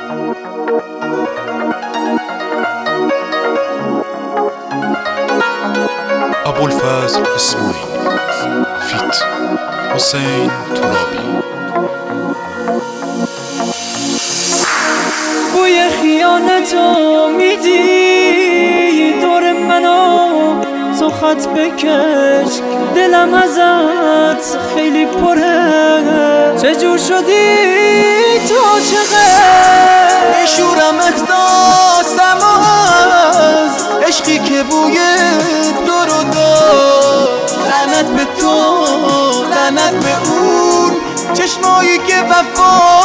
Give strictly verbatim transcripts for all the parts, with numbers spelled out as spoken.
ابوالفضل اسماعیلی فیت حسین ترابی. بوی خیانتو میدی دور منو، تو خط بکش دلم ازت خیلی پره. چجور شدی تو چقدر میشورم احساسم از عشقی که بوی تو رو داد. لعنت به تو، لعنت به اون چشمایی که وفا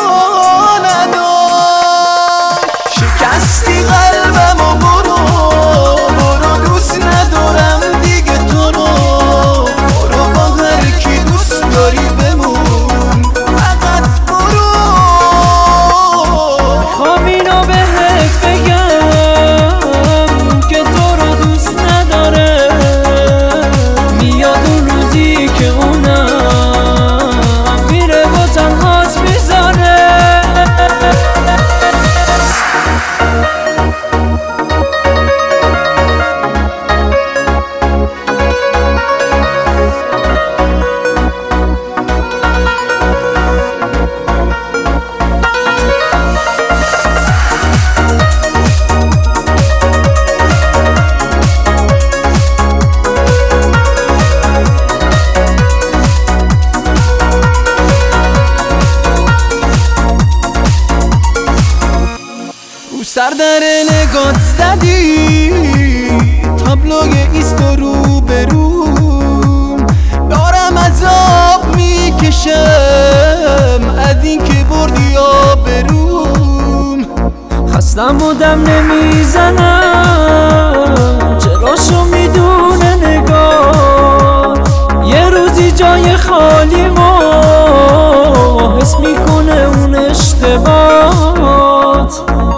نداشت. شکستی قلبم و برو برو، دوست ندارم دیگه تو رو. برو با هر کی دوست داری بمون، فقط برو. میخوام اینو بهت بگم که تو رو دوست نداره. میاد اون روزی که اونم میره و تنهات میذاره. سر در نگات زدی تابلوی ایست و رو به روم. دارم عذاب میکشم از این که بردی آبروم. خستم و دم نمیزنم، چراشو میدونه نگاه. یه روزی جای خالی ما حس میکنه اون اشتباهات.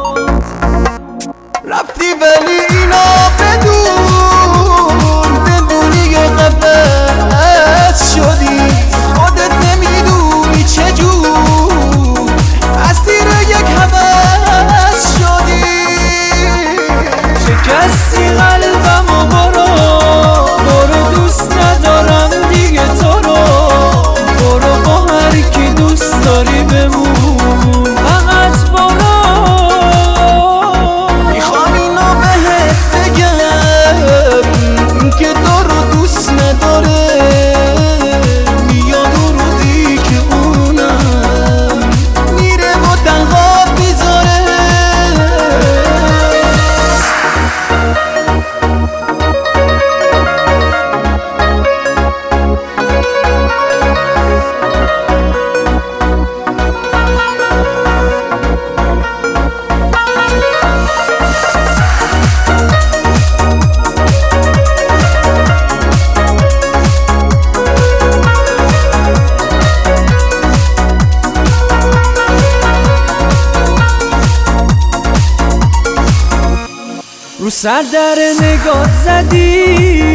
رفتی ولی اینا بدون، بدونی یه قفص شدی. خودت نمیدونی چجور اسیر یک هوس شدی. شکستی قلبم و برو برو، دوست ندارم دیگه تو رو. برو با هر کی دوست داری بمون، فقط برو. میخوام اینو بهت بگم که تو رو دوست نداره. میاد اون روزی که اونم میره و تنها میذاره. رو سر در نگات زدی